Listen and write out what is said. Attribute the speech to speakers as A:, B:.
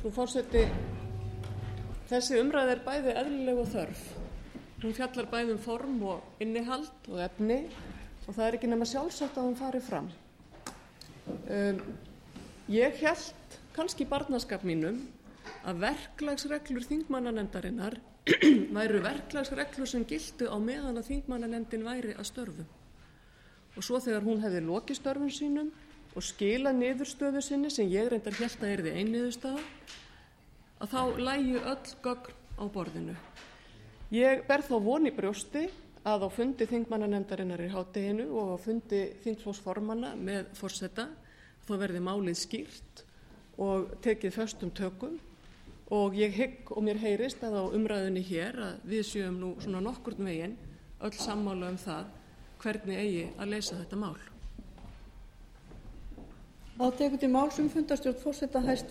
A: Frú forseti, þessi umræða bæði eðlileg og þörf. Hún fjallar bæði form og innihald og efni og það ekki nema sjálfsagt að hún fari fram. Ég hélt kannski í barnaskap mínum að verklagsreglur þingmannanefndarinnar væru verklagsreglur sem giltu á meðan að þingmannanefndin væri að störfum. Og svo þegar hún hefði lokið störfum sínum og skilað niðurstöðu sinni, sem ég reyndar hélt að yrði ein niðurstaða, að þá lægju öll gögn á borðinu. Ég ber þá von í brjósti að á fundi þingmannanefndarinnar í hádeginu og á fundi þingflokksformanna með forseta þá verði málið skýrt og tekið föstum tökum, og ég hygg og mér heyrist að á umræðunni hér að við séum nú svona nokkurn veginn öll sammála það hvernig eigi að leysa þetta mál.
B: Þá tekur til máls fundarstjórn forseta hæstv.